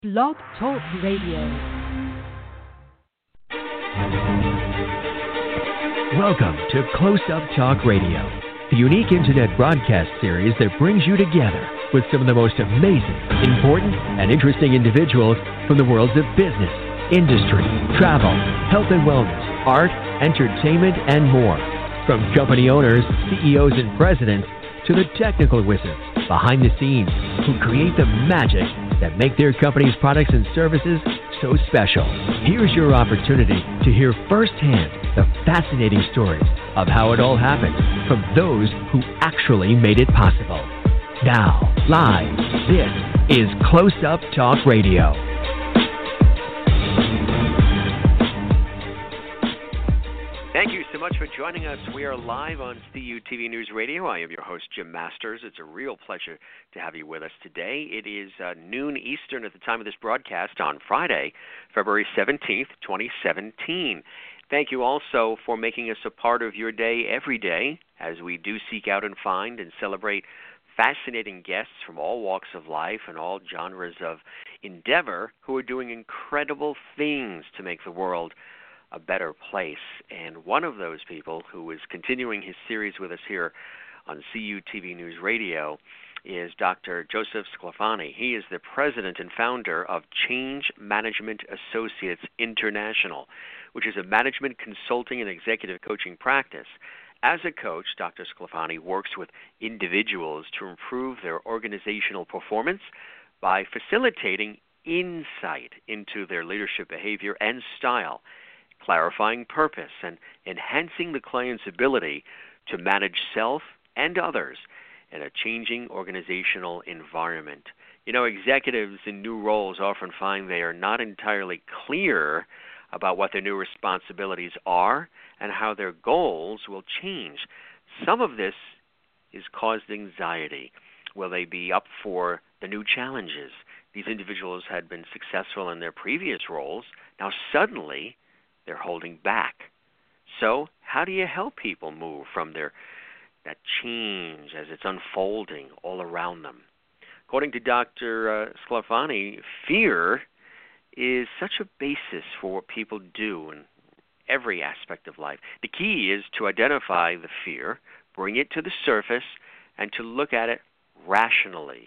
Blog Talk Radio. Welcome to Close Up Talk Radio, the unique internet broadcast series that brings you together with some of the most amazing, important, and interesting individuals from the worlds of business, industry, travel, health and wellness, art, entertainment, and more. From company owners, CEOs, and presidents to the technical wizards behind the scenes who create the magic that make their company's products and services so special. Here's your opportunity to hear firsthand the fascinating stories of how it all happened from those who actually made it possible. Now, live, this is Close Up Talk Radio. Thank you so much for joining us. We are live on CUTV News Radio. I am your host, Jim Masters. It's a real pleasure to have you with us today. It is noon Eastern at the time of this broadcast on Friday, February 17th, 2017. Thank you also for making us a part of your day every day as we do seek out and find and celebrate fascinating guests from all walks of life and all genres of endeavor who are doing incredible things to make the world a better place. And one of those people who is continuing his series with us here on CUTV News Radio is Dr. Joseph Sclafani. He is the president and founder of Change Management Associates International, which is a management consulting and executive coaching practice. As a coach, Dr. Sclafani works with individuals to improve their organizational performance by facilitating insight into their leadership behavior and style, clarifying purpose, and enhancing the client's ability to manage self and others in a changing organizational environment. You know, executives in new roles often find they are not entirely clear about what their new responsibilities are and how their goals will change. Some of this is caused anxiety. Will they be up for the new challenges? These individuals had been successful in their previous roles. Now suddenly they're holding back. So how do you help people move from that change as it's unfolding all around them? According to Dr. Sclafani, fear is such a basis for what people do in every aspect of life. The key is to identify the fear, bring it to the surface, and to look at it rationally,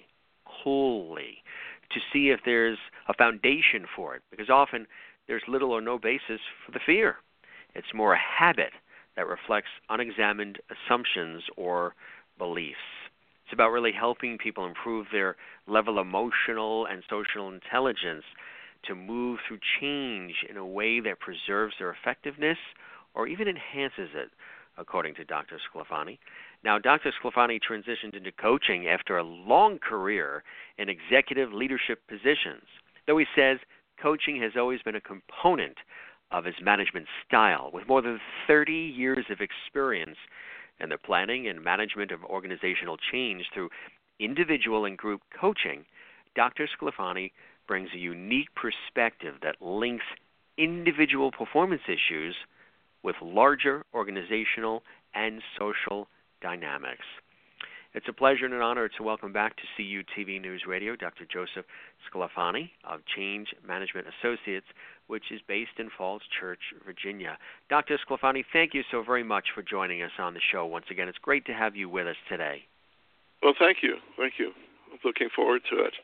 coolly, to see if there's a foundation for it, because often there's little or no basis for the fear. It's more a habit that reflects unexamined assumptions or beliefs. It's about really helping people improve their level of emotional and social intelligence to move through change in a way that preserves their effectiveness or even enhances it, according to Dr. Sclafani. Now, Dr. Sclafani transitioned into coaching after a long career in executive leadership positions, though he says coaching has always been a component of his management style. With more than 30 years of experience in the planning and management of organizational change through individual and group coaching, Dr. Sclafani brings a unique perspective that links individual performance issues with larger organizational and social dynamics. It's a pleasure and an honor to welcome back to CUTV News Radio Dr. Joseph Sclafani of Change Management Associates, which is based in Falls Church, Virginia. Dr. Sclafani, thank you so very much for joining us on the show once again. It's great to have you with us today. Well, thank you. Thank you. I'm looking forward to it.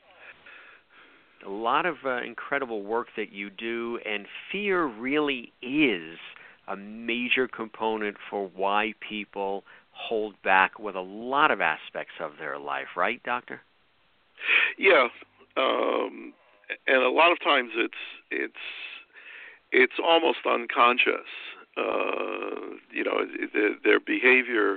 A lot of incredible work that you do, and fear really is a major component for why people hold back with a lot of aspects of their life, right, Doctor? Yeah, and a lot of times it's almost unconscious. Their behavior.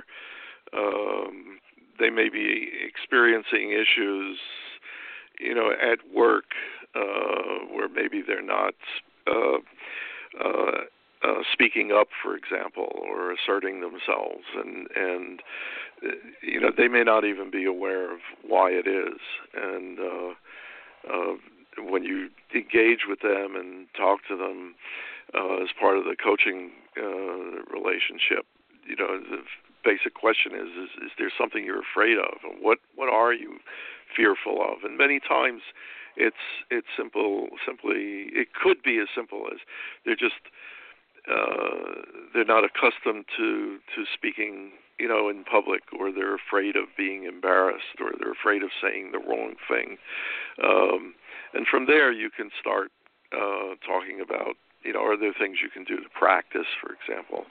They may be experiencing issues, at work where maybe they're not speaking up, for example, or asserting themselves, and they may not even be aware of why it is. And when you engage with them and talk to them as part of the coaching relationship, basic question is there something you're afraid of? And what are you fearful of? And many times it's simply it could be as simple as they're not accustomed to speaking, in public, or they're afraid of being embarrassed, or they're afraid of saying the wrong thing. And from there you can start talking about, are there things you can do to practice, for example,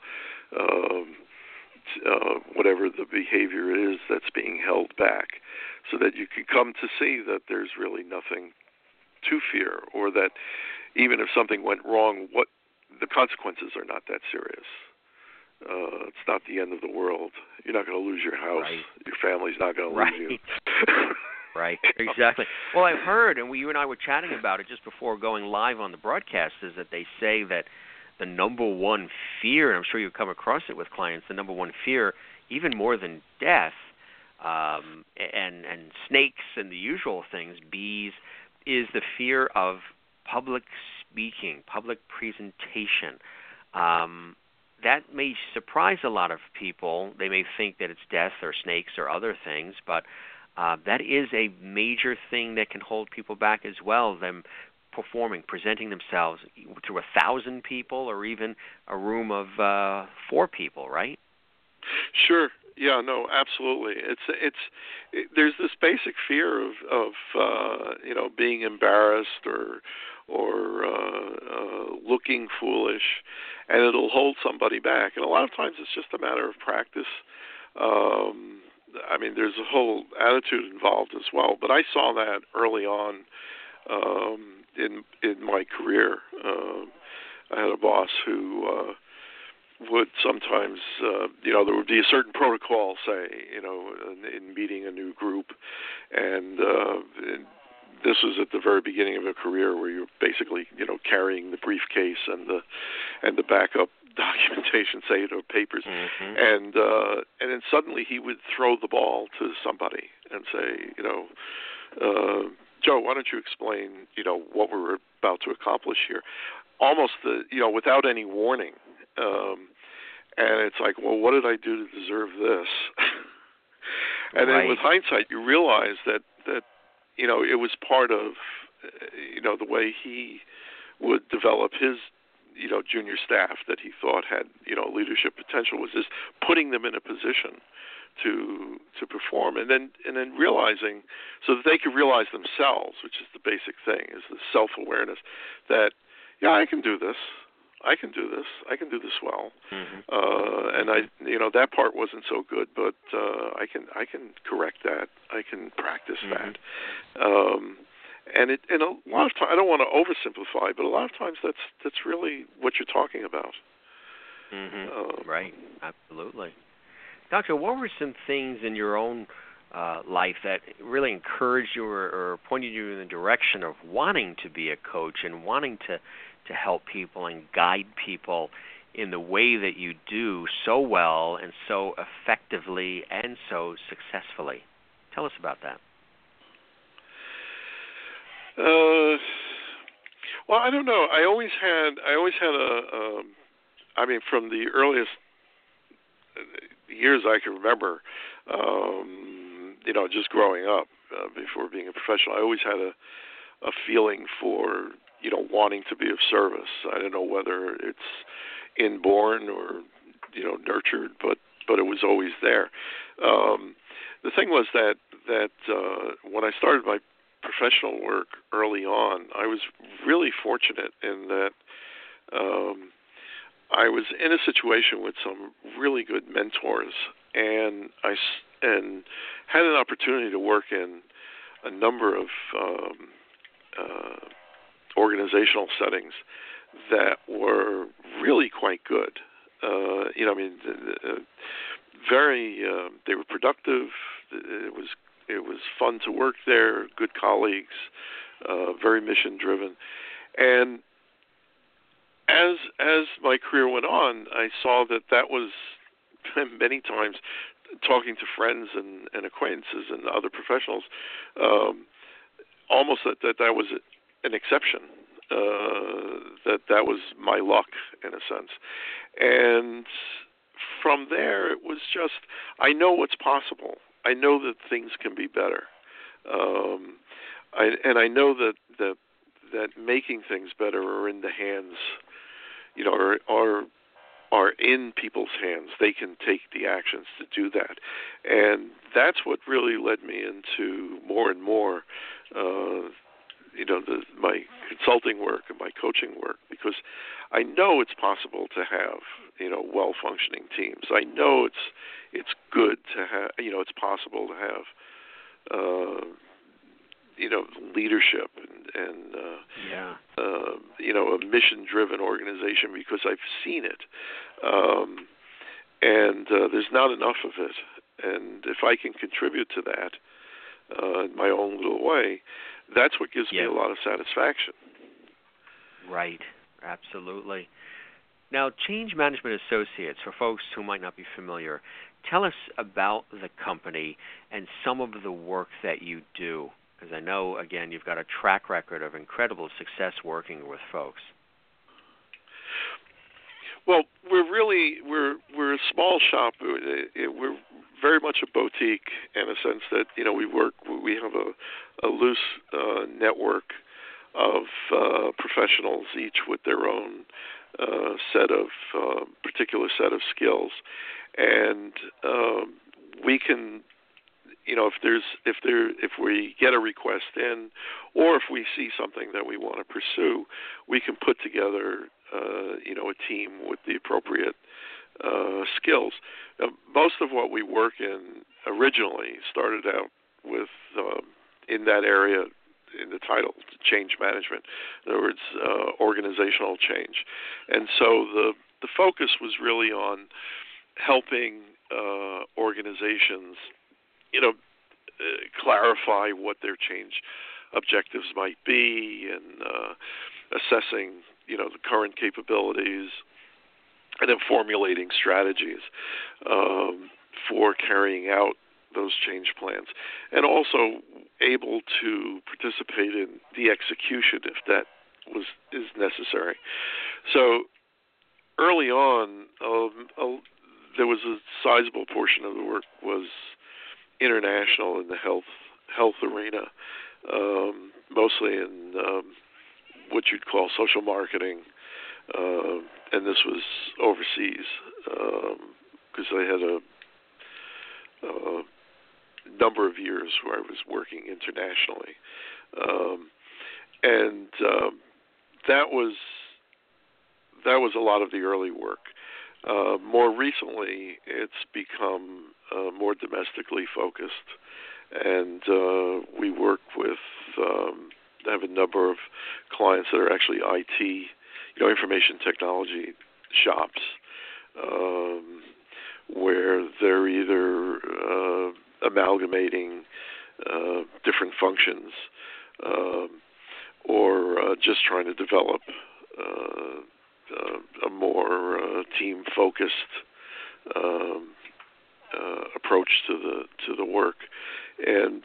whatever the behavior is that's being held back, so that you can come to see that there's really nothing to fear, or that even if something went wrong, the consequences are not that serious. It's not the end of the world. You're not going to lose your house. Right. Your family's not going to lose you. Right, exactly. Well, I've heard, and you and I were chatting about it just before going live on the broadcast, is that they say that the number one fear, and I'm sure you've come across it with clients, the number one fear, even more than death and snakes and the usual things, bees, is the fear of public speaking, public presentation. That may surprise a lot of people. They may think that it's death or snakes or other things, but that is a major thing that can hold people back as well, them presenting themselves to 1,000 people or even a room of 4 people, right? Sure. Yeah, no, absolutely. There's this basic fear of being embarrassed or looking foolish, and it'll hold somebody back. And a lot of times it's just a matter of practice. There's a whole attitude involved as well. But I saw that early on in my career. I had a boss who would sometimes, there would be a certain protocol, say, in meeting a new group, and this was at the very beginning of a career where you're basically, carrying the briefcase and the backup documentation, say, papers, mm-hmm. and then suddenly he would throw the ball to somebody and say, Joe, why don't you explain, what we're about to accomplish here, almost, without any warning. And it's like, well, what did I do to deserve this? And then with hindsight, you realize that it was part of, the way he would develop his, junior staff that he thought had, leadership potential, was just putting them in a position to perform, and then realizing, so that they could realize themselves, which is the basic thing, is the self-awareness that, I can do this. I can do this. I can do this well. Mm-hmm. And that part wasn't so good, but I can correct that. I can practice mm-hmm. that. And a lot of times, I don't want to oversimplify, but a lot of times that's really what you're talking about. Mm-hmm. Right. Absolutely. Doctor, what were some things in your own life that really encouraged you or pointed you in the direction of wanting to be a coach and wanting to help people and guide people in the way that you do so well and so effectively and so successfully? Tell us about that. Well, I don't know. I always had from the earliest years I can remember, just growing up, before being a professional, I always had a feeling for, wanting to be of service. I don't know whether it's inborn or, nurtured, but it was always there. The thing was that when I started my professional work early on, I was really fortunate in that I was in a situation with some really good mentors, and I had an opportunity to work in a number of organizational settings that were really quite good. They were productive. It was fun to work there. Good colleagues, very mission driven, and as my career went on, I saw that was many times, talking to friends and acquaintances and other professionals, almost that was an exception. That was my luck in a sense, and from there, it was just, I know what's possible. I know that things can be better. I know that making things better are in the hands, are in people's hands. They can take the actions to do that. And that's what really led me into more and more, my consulting work and my coaching work, because I know it's possible to have, well-functioning teams. I know it's good to have, it's possible to have, leadership and a mission-driven organization, because I've seen it. And there's not enough of it. And if I can contribute to that in my own little way, that's what gives me a lot of satisfaction. Right. Absolutely. Now, Change Management Associates, for folks who might not be familiar, tell us about the company and some of the work that you do, because I know, again, you've got a track record of incredible success working with folks. Well, we're a small shop. We're very much a boutique in a sense that we have a loose network of professionals, each with their own particular set of skills, and we can, if we get a request in, or if we see something that we want to pursue, we can put together a team with the appropriate skills. Most of what we work in originally started out with in that area, in the title, change management. In other words, organizational change. And so the focus was really on helping organizations, clarify what their change objectives might be, and assessing, the current capabilities, and then formulating strategies for carrying out those change plans, and also able to participate in the execution if that is necessary. So early on, there was a sizable portion of the work was international in the health arena, mostly in what you'd call social marketing, and this was overseas because I had a number of years where I was working internationally, and that was a lot of the early work. More recently, it's become more domestically focused, and we work with have a number of clients that are actually IT, information technology shops, where they're either amalgamating different functions or just trying to develop a more team-focused approach to the work, and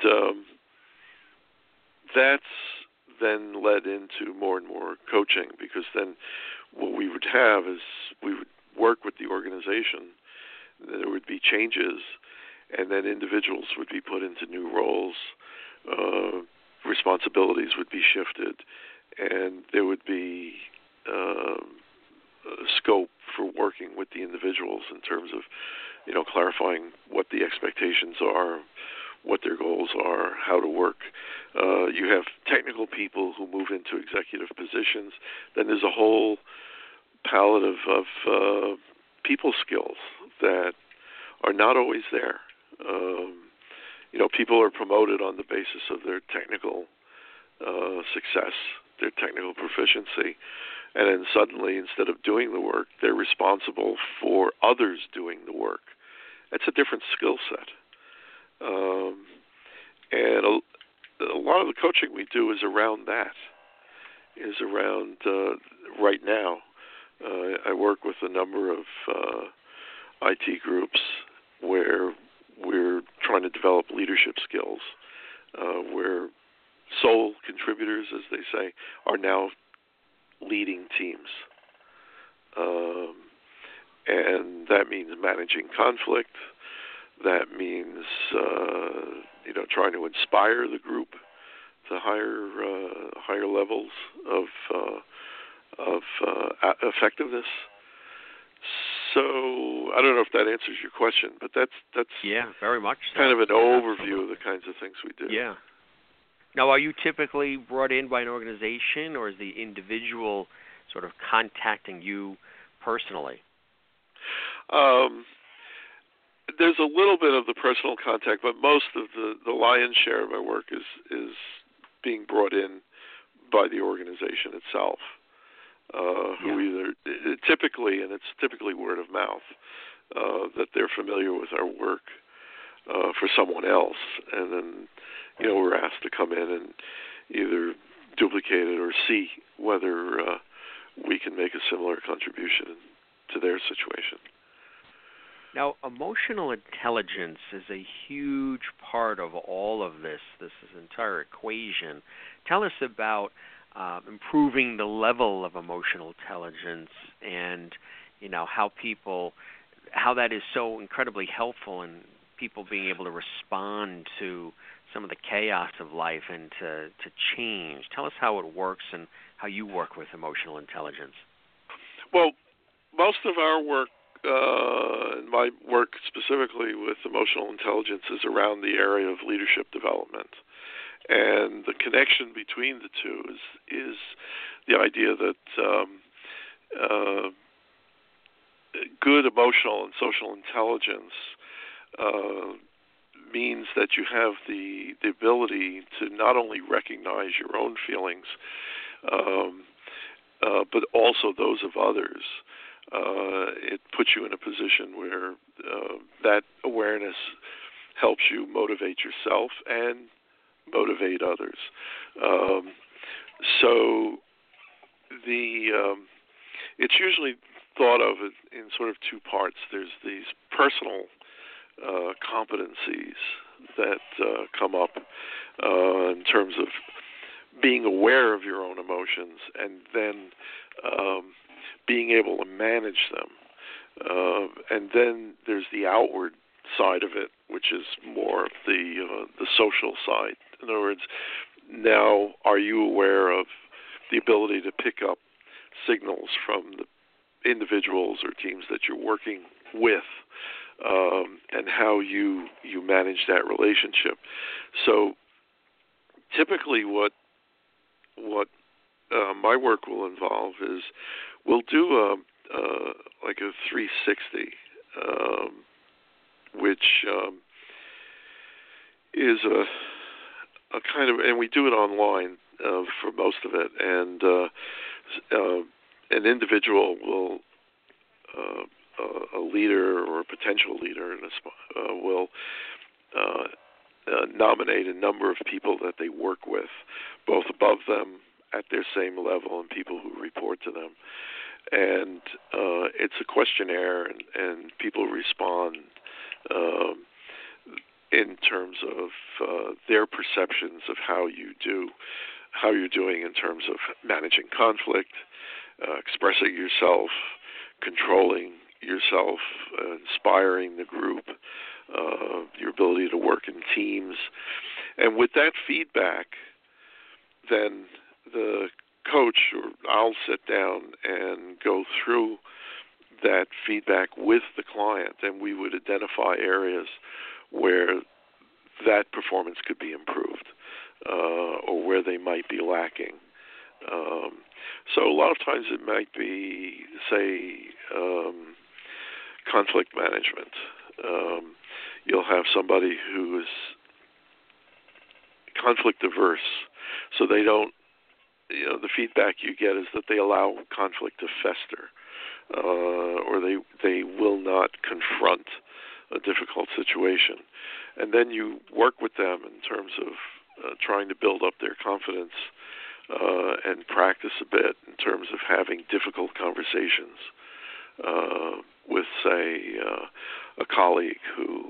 that's then led into more and more coaching, because then what we would have is we would work with the organization, there would be changes, and then individuals would be put into new roles, responsibilities would be shifted, and there would be scope for working with the individuals in terms of, clarifying what the expectations are, what their goals are, how to work. You have technical people who move into executive positions. Then there's a whole palette of people skills that are not always there. People are promoted on the basis of their technical success, their technical proficiency, and then suddenly, instead of doing the work, they're responsible for others doing the work. That's a different skill set. And a lot of the coaching we do is around that, right now. I work with a number of IT groups where we're trying to develop leadership skills, where sole contributors, as they say, are now leading teams. and that means managing conflict. That means trying to inspire the group to higher levels of effectiveness. So I don't know if that answers your question, but that's very much so. Kind of an overview of the kinds of things we do. Yeah. Now, are you typically brought in by an organization, or is the individual sort of contacting you personally? There's a little bit of the personal contact, but most of the lion's share of my work is being brought in by the organization itself, who either typically, and it's typically word of mouth, that they're familiar with our work for someone else, and then we're asked to come in and either duplicate it or see whether we can make a similar contribution to their situation. Now, emotional intelligence is a huge part of all of this entire equation. Tell us about improving the level of emotional intelligence and, how that is so incredibly helpful in people being able to respond to some of the chaos of life and to change. Tell us how it works and how you work with emotional intelligence. Well, most of our work, my work specifically with emotional intelligence, is around the area of leadership development. And the connection between the two is the idea that good emotional and social intelligence means that you have the ability to not only recognize your own feelings, but also those of others. It puts you in a position where that awareness helps you motivate yourself and motivate others. It's usually thought of in sort of two parts. There's these personal competencies that come up in terms of being aware of your own emotions and then being able to manage them. And then there's the outward side of it, which is more of the social side. In other words, now are you aware of the ability to pick up signals from the individuals or teams that you're working with, and how you manage that relationship? So typically what my work will involve is we'll do like a 360, which is a kind of, and we do it online for most of it, and an individual will, a leader or a potential leader will nominate a number of people that they work with, both above them at their same level and people who report to them. And it's a questionnaire, and people respond in terms of their perceptions of how you're doing in terms of managing conflict, expressing yourself, controlling yourself, inspiring the group, your ability to work in teams. And with that feedback, then the coach or I'll sit down and go through that feedback with the client, and we would identify areas where that performance could be improved, or where they might be lacking. So a lot of times it might be, say, conflict management. You'll have somebody who is conflict averse, so they don't, the feedback you get is that they allow conflict to fester, or they will not confront a difficult situation. And then you work with them in terms of trying to build up their confidence and practice a bit in terms of having difficult conversations with, say, a colleague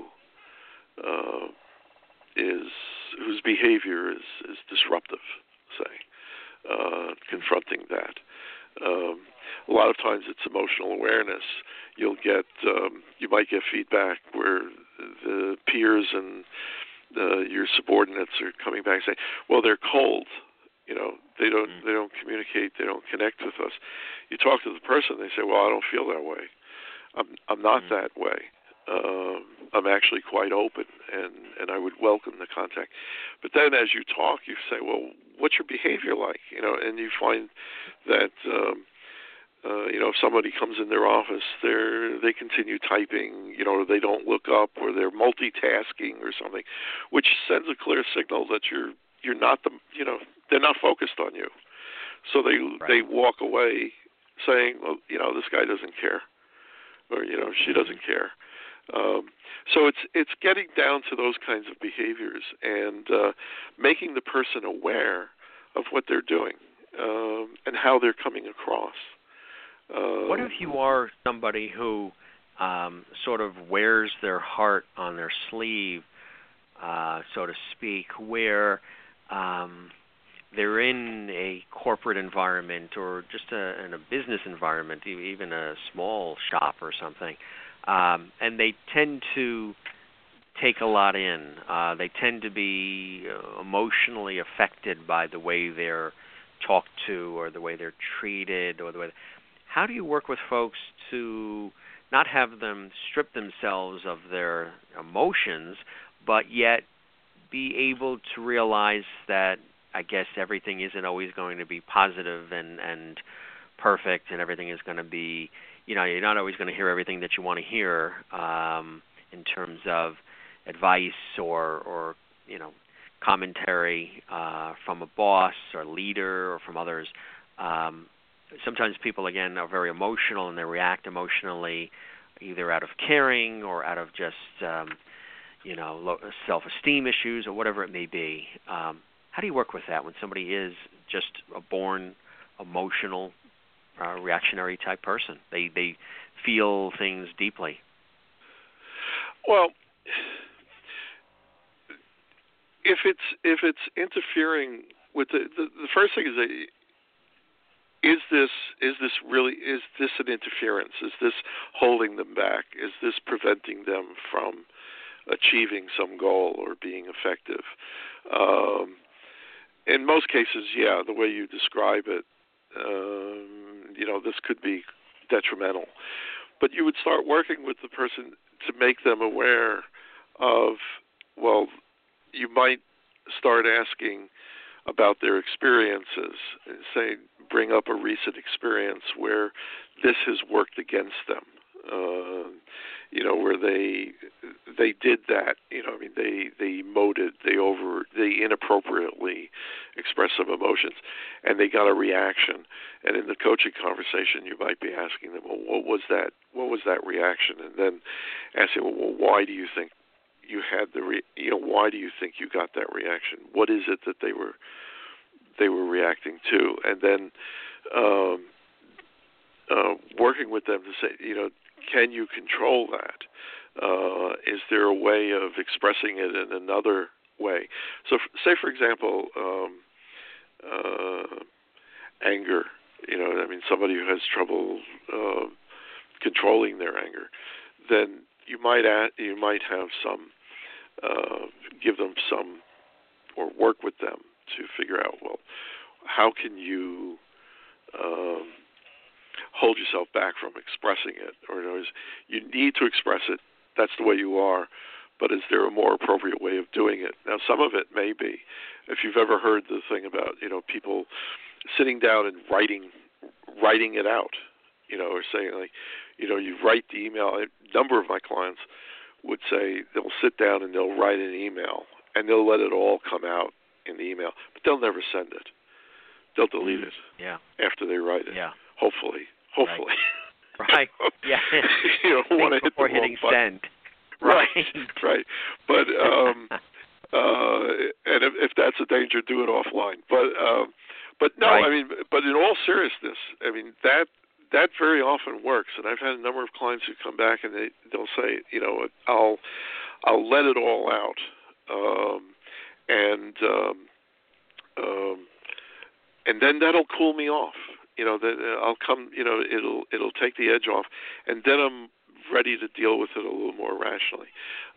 whose behavior is disruptive, say, confronting that. A lot of times it's emotional awareness. You might get feedback where the peers and your subordinates are coming back saying, "Well, they're cold. They don't communicate. They don't connect with us." You talk to the person, they say, "Well, I don't feel that way. I'm not that way. I'm actually quite open, and I would welcome the contact." But then as you talk, you say, "Well, what's your behavior like?" And you find that if somebody comes in their office, they continue typing, or they don't look up, or they're multitasking or something, which sends a clear signal that you're not they're not focused on you. So they walk away saying, "Well, this guy doesn't care," or she doesn't care. So it's getting down to those kinds of behaviors and making the person aware of what they're doing and how they're coming across. What if you are somebody who sort of wears their heart on their sleeve, so to speak, where they're in a corporate environment or just in a business environment, even a small shop or something, and they tend to take a lot in. They tend to be emotionally affected by the way they're talked to or the way they're treated or the way. How do you work with folks to not have them strip themselves of their emotions, but yet be able to realize that, I guess, everything isn't always going to be positive and perfect, and everything is going to be, you're not always going to hear everything that you want to hear in terms of advice or commentary from a boss or leader or from others. Sometimes people, again, are very emotional and they react emotionally either out of caring or out of just, self-esteem issues or whatever it may be. How do you work with that when somebody is just a born emotional, reactionary type person? They feel things deeply. Well, if it's interfering with the first thing is that is this an interference? Is this holding them back? Is this preventing them from achieving some goal or being effective? In most cases, yeah, the way you describe it, this could be detrimental. But you would start working with the person to make them aware of, well, you might start asking about their experiences, say, bring up a recent experience where this has worked against them, where they did that, they emoted, they inappropriately expressed some emotions, and they got a reaction. And in the coaching conversation, you might be asking them, well, what was that reaction? And then asking, well, why do you think you had why do you think you got that reaction? What is it that they were reacting to? And then working with them to say, can you control that? Is there a way of expressing it in another way? So, say for example, anger. Somebody who has trouble controlling their anger, then you might have some. Give them some, or work with them to figure out, well, how can you hold yourself back from expressing it? Or you need to express it. That's the way you are. But is there a more appropriate way of doing it? Now, some of it may be. If you've ever heard the thing about, people sitting down and writing it out, or saying you write the email. A number of my clients would say they'll sit down and they'll write an email and they'll let it all come out in the email, but they'll never send it. They'll delete it after they write it. Yeah. Hopefully. Right. Yeah. You don't want to hit before the hitting button. send. Right. But and if that's a danger, do it offline. But no, right. But in all seriousness, that very often works. And I've had a number of clients who come back and they'll say, I'll let it all out, and then that'll cool me off. that I'll come. It'll take the edge off, and then I'm ready to deal with it a little more rationally.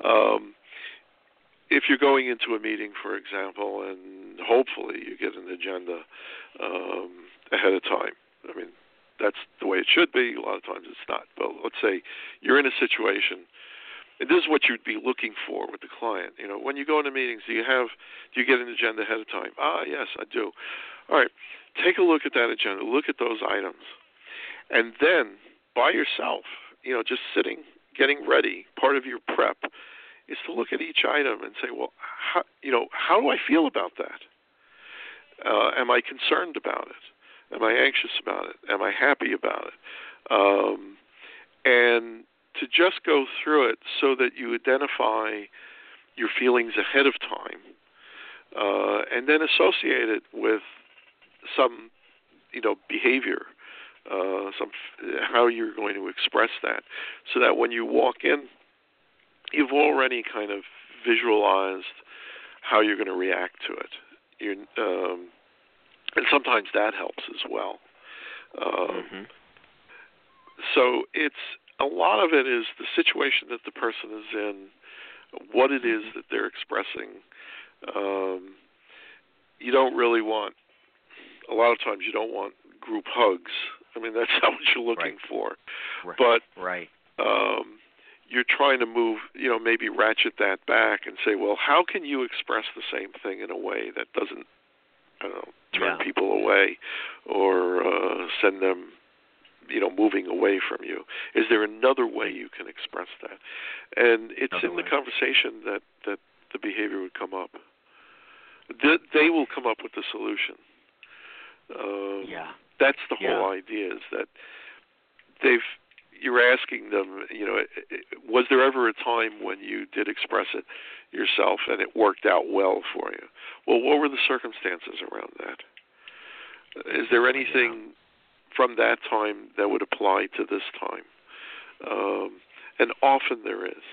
If you're going into a meeting, for example, and hopefully you get an agenda ahead of time. I mean, that's the way it should be. A lot of times it's not. But let's say you're in a situation, and this is what you'd be looking for with the client. When you go into meetings, do you get an agenda ahead of time? Yes, I do. All right, take a look at that agenda. Look at those items, and then by yourself, just sitting, getting ready. Part of your prep is to look at each item and say, well, how do I feel about that? Am I concerned about it? Am I anxious about it? Am I happy about it? And to just go through it so that you identify your feelings ahead of time, and then associate it with some, behavior, how you're going to express that, so that when you walk in, you've already kind of visualized how you're going to react to it. And sometimes that helps as well. So it's a lot of it is the situation that the person is in, what it is that they're expressing. You don't really want, a lot of times you don't want group hugs. I mean, that's not what you're looking for. But you're trying to move, maybe ratchet that back and say, well, how can you express the same thing in a way that doesn't, turn people away or send them, moving away from you? Is there another way you can express that? And it's in the conversation that the behavior would come up. They will come up with the solution. That's the whole idea, is that you're asking them, was there ever a time when you did express it yourself and it worked out well for you? Well, what were the circumstances around that? Is there anything from that time that would apply to this time? And often there is.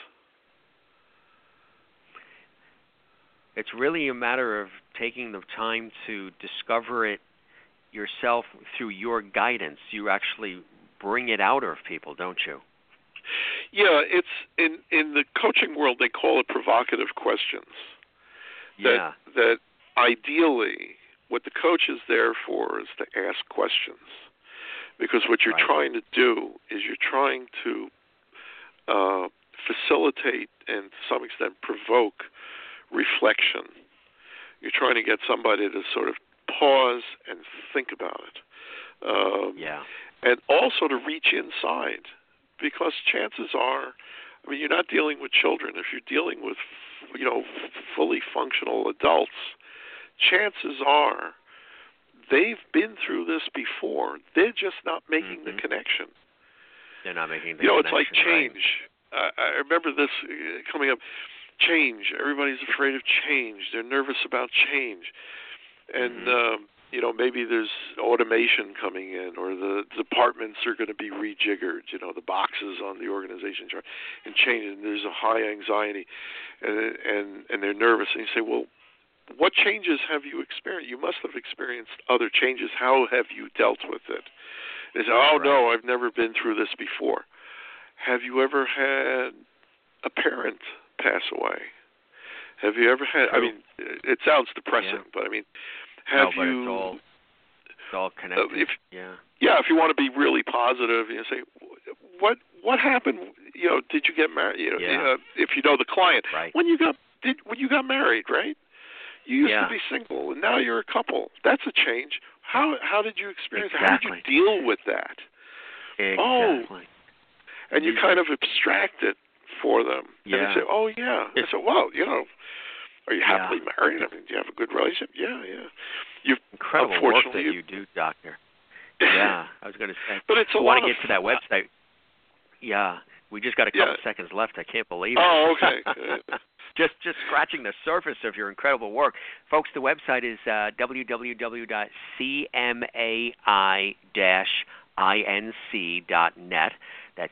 It's really a matter of taking the time to discover it yourself through your guidance. You actually bring it out of people, don't you? Yeah, it's in the coaching world they call it provocative questions. That ideally what the coach is there for is to ask questions. Because what you're trying to do is you're trying to facilitate and to some extent provoke reflection. You're trying to get somebody to sort of pause and think about it. And also to reach inside, because chances are, you're not dealing with children. If you're dealing with, fully functional adults, chances are they've been through this before. They're just not making the connection. They're not making the connection. It's like change. Right. I remember this coming up. Change. Everybody's afraid of change. They're nervous about change. And, maybe there's automation coming in, or the departments are going to be rejiggered, the boxes on the organization chart, and change, and there's a high anxiety, and they're nervous. And you say, well, what changes have you experienced? You must have experienced other changes. How have you dealt with it? They say, no, I've never been through this before. Have you ever had a parent pass away? Have you ever had, it sounds depressing, but have you... It's all connected. If you want to be really positive, say, what happened? Did you get married? If you know the client, when you got married, right? You used to be single, and now you're a couple. That's a change. How did you experience? How did you deal with that? Exactly. And you kind of abstract it for them, and they say, I said, well, are you happily married? Do you have a good relationship? Yeah. Incredible work that you do, Doctor. I was going to say. But it's a lot. I want to get to that website. We just got a couple seconds left. I can't believe it. Oh, okay. just scratching the surface of your incredible work. Folks, the website is www.cmai-inc.net. That's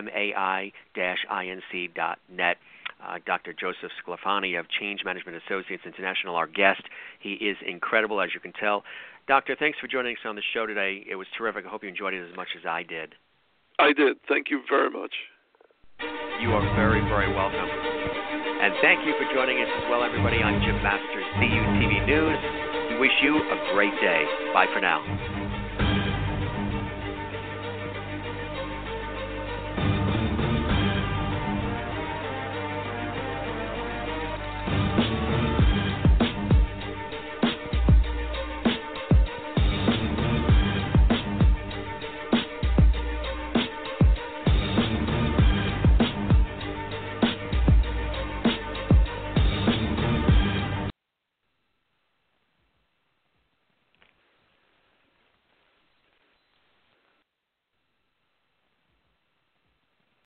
cmai-inc.net. Dr. Joseph Sclafani of Change Management Associates International, our guest. He is incredible, as you can tell. Doctor, thanks for joining us on the show today. It was terrific. I hope you enjoyed it as much as I did. I did. Thank you very much. You are very, very welcome. And thank you for joining us as well, everybody. I'm Jim Masters, CUTV News. We wish you a great day. Bye for now.